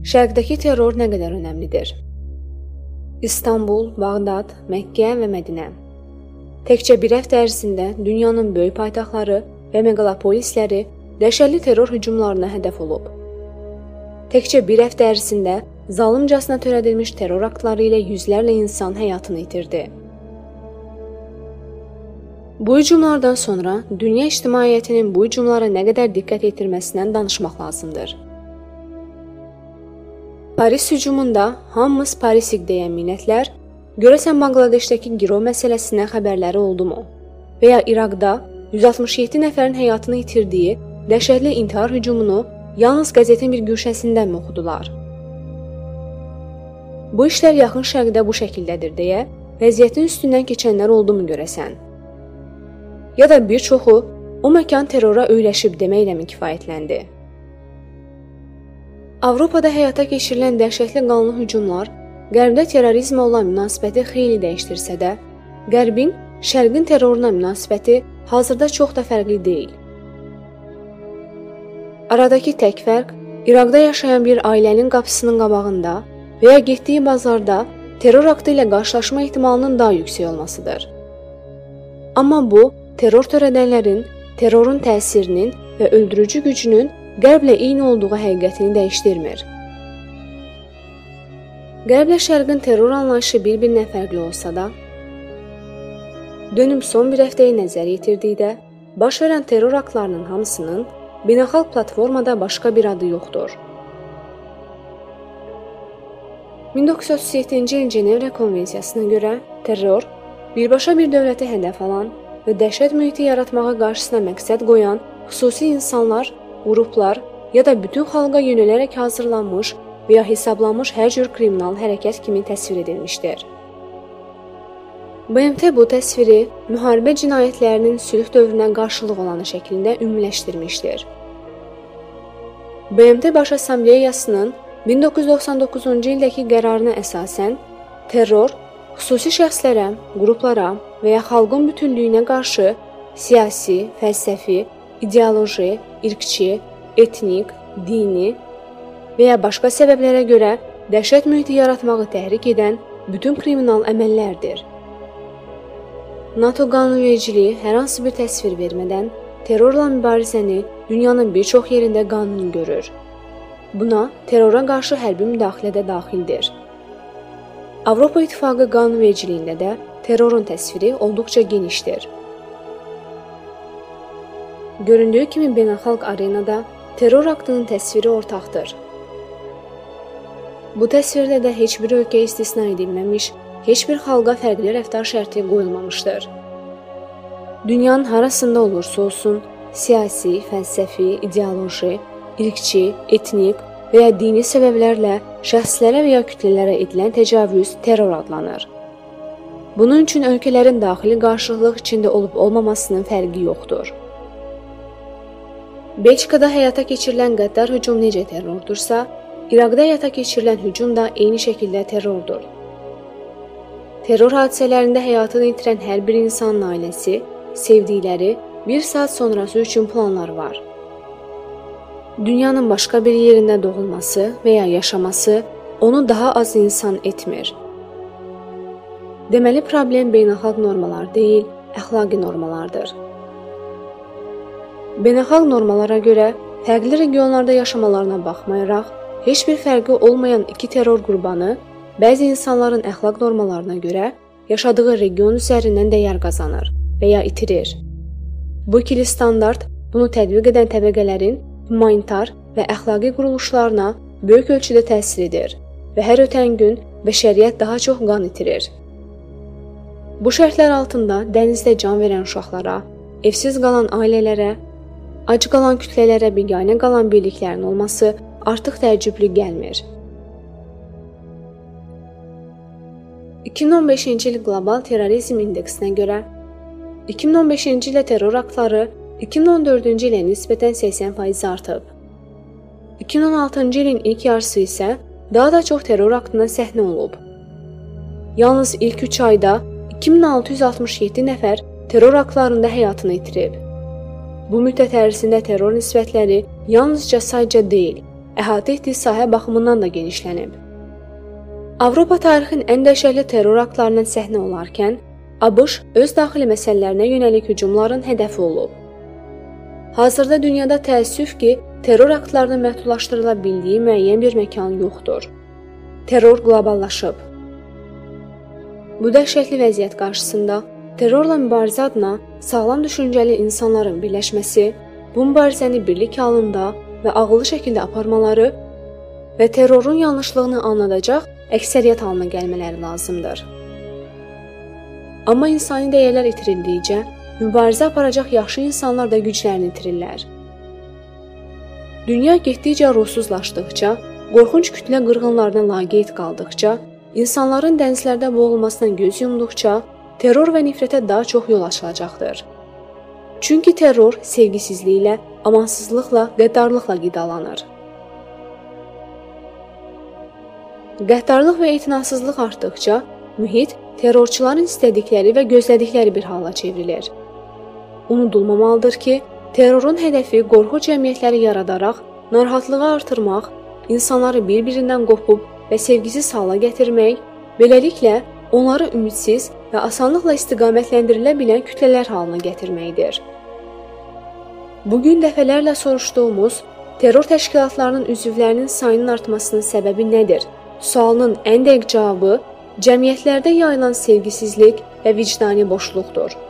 Şərqdəki terror nə qədər önəmlidir? İstanbul, Bağdad, Məkkə və Mədinə. Təkcə bir həftə ərzində dünyanın böyük paytaxtları və meqalopolisləri dəhşətli terror hücumlarına hədəf olub. Təkcə bir həftə ərzində zalımcasına törədilmiş terror aktları ilə yüzlərlə insan həyatını itirdi. Bu hücumlardan sonra dünya ictimaiyyətinin bu hücumlara nə qədər diqqət yetirməsindən danışmaq lazımdır. Paris hücumunda hamımız Parisik deyən millətlər, görəsən Bangladeşdəki girov məsələsindən xəbərləri oldumu? Və ya İraqda 167 nəfərin həyatını itirdiyi dəhşətli intihar hücumunu yalnız qəzetin bir güşəsindən mi oxudular? Bu işlər yaxın şərqdə bu şəkildədir deyə vəziyyətin üstündən keçənlər oldumu görəsən? Ya da bir çoxu o məkan terrora öyrəşib deməklə mi kifayətləndi? Avropada həyata keçirilən dəhşətli qanlı hücumlar Qərbdə terrorizmə olan münasibəti xeyli dəyişdirsə də, Qərbin Şərqin terroruna münasibəti hazırda çox da fərqli deyil. Aradakı tək fərq İraqda yaşayan bir ailənin qapısının qabağında və ya getdiyi bazarda terror aktı ilə qarşılaşma ehtimalının daha yüksək olmasıdır. Amma bu, terror törədənlərin, terrorun təsirinin və öldürücü gücünün Qərblə eyni olduğu həqiqətini dəyişdirmir. Qərblə Şərqin terror anlayışı bir-birindən fərqli olsa da, dönüm son bir həftəyi nəzərə yetirdikdə, baş verən terror aktlarının hamısının beynəlxalq platformada başqa bir adı yoxdur. 1937-ci ilin Cenevra Konvensiyasına görə terror, birbaşa bir dövləti hədəf alan və dəhşət mühiti yaratmağa qarşısına məqsəd qoyan xüsusi insanlar, qruplar ya da bütün xalqa yönələrək hazırlanmış və ya hesablanmış hər cür kriminal hərəkət kimi təsvir edilmişdir. BMT bu təsviri müharibə cinayətlərinin sülh dövrünə qarşılıq olanı şəklində ümumiləşdirmişdir. BMT Baş Assambleyasının 1999-cu ildəki qərarına əsasən terror xüsusi şəxslərə, qruplara və ya xalqın bütünlüyünə qarşı siyasi, fəlsəfi, ideoloji, irqçi, etnik, dini və ya başqa səbəblərə görə dəhşət mühiti yaratmağı təhrik edən bütün kriminal əməllərdir. NATO qanunvericiliyi hər hansı bir təsvir vermədən terrorla mübarizəni dünyanın bir çox yerində qanuni görür. Buna terrora qarşı hərbi müdaxilə də daxildir. Avropa İttifaqı qanunvericiliyində də terrorun təsviri olduqca genişdir. Göründüyü kimi beynəlxalq arenada terror aktının təsviri ortaqdır. Bu təsvirdə də heç bir ölkə istisna edilməmiş, heç bir xalqa fərqli rəftar şərti qoyulmamışdır. Dünyanın harasında olursa olsun, siyasi, fəlsəfi, ideoloji, irqçi, etnik və ya dini səbəblərlə şəxslərə və ya kütlələrə edilən təcavüz terror adlanır. Bunun üçün ölkələrin daxili qarşılıq içində olub-olmamasının fərqi yoxdur. Belçikada həyata keçirilən qəddar hücum necə terrordursa, İraqda həyata keçirilən hücum da eyni şəkildə terrordur. Terror hadisələrində həyatını itirən hər bir insanın ailəsi, sevdikləri bir saat sonrası üçün planları var. Dünyanın başqa bir yerində doğulması və ya yaşaması onu daha az insan etmir. Deməli, problem beynəlxalq normalar deyil, əxlaqi normalardır. Beynəlxalq normalara görə fərqli regionlarda yaşamalarına baxmayaraq, heç bir fərqi olmayan iki terror qurbanı bəzi insanların əxlaq normalarına görə yaşadığı region üzərindən dəyər qazanır və ya itirir. Bu ikili standart bunu tətbiq edən təbəqələrin humanitar və əxlaqi quruluşlarına böyük ölçüdə təsir edir və hər ötən gün bəşəriyyət daha çox qan itirir. Bu şərtlər altında dənizdə can verən uşaqlara, evsiz qalan ailələrə, ac qalan kütlələrə biganə qalan birliklərin olması artıq təəccüblü gəlmir. 2015-ci il Qlobal Terrorizm İndeksinə görə 2015-ci ildə terror aktları 2014-cü ilə nisbətən 80% artıb. 2016-cı ilin ilk yarısı isə daha da çox terror aktına səhnə olub. Yalnız ilk 3 ayda 2667 nəfər terror aktlarında həyatını itirib. Bu müddət ərzində terror nisbətləri yalnızca sayca deyil, əhatə etdiyi sahə baxımından da genişlənib. Avropa tarixinin ən dəhşətli terror aktlarından səhnə olarkən, ABŞ öz daxili məsələlərinə yönəlik hücumların hədəfi olub. Hazırda dünyada təəssüf ki, terror aktlarının məhdudlaşdırıla bildiyi müəyyən bir məkan yoxdur. Terror qloballaşıb. Bu dəhşətli vəziyyət qarşısında terrorla mübarizə adına sağlam düşüncəli insanların birləşməsi, bu mübarizəni birlik halında və ağıllı şəkildə aparmaları və terrorun yanlışlığını anladacaq əksəriyyət halına gəlmələri lazımdır. Amma insani dəyərlər itirildikcə, mübarizə aparacaq yaxşı insanlar da güclərini itirirlər. Dünya getdikcə ruhsuzlaşdıqca, qorxunc kütlə qırğınlarına laqeyd qaldıqca, İnsanların dənizlərdə boğulmasından göz yumduqca, terror və nifrətə daha çox yol açılacaqdır. Çünki terror sevgisizliklə, amansızlıqla, qəddarlıqla qidalanır. Qəddarlıq və etinasızlıq artdıqca, mühit terrorçuların istədikləri və gözlədikləri bir hala çevrilir. Unudulmamalıdır ki, terrorun hədəfi qorxu cəmiyyətləri yaradaraq, narahatlığı artırmaq, insanları bir-birindən qopub və sevgisiz hala gətirmək, beləliklə onları ümidsiz və asanlıqla istiqamətləndirə bilən kütlələr halına gətirməkdir. Bugün dəfələrlə soruşduğumuz terror təşkilatlarının üzvlərinin sayının artmasının səbəbi nədir? Sualının ən dəqiq cavabı cəmiyyətlərdə yayılan sevgisizlik və vicdani boşluqdur.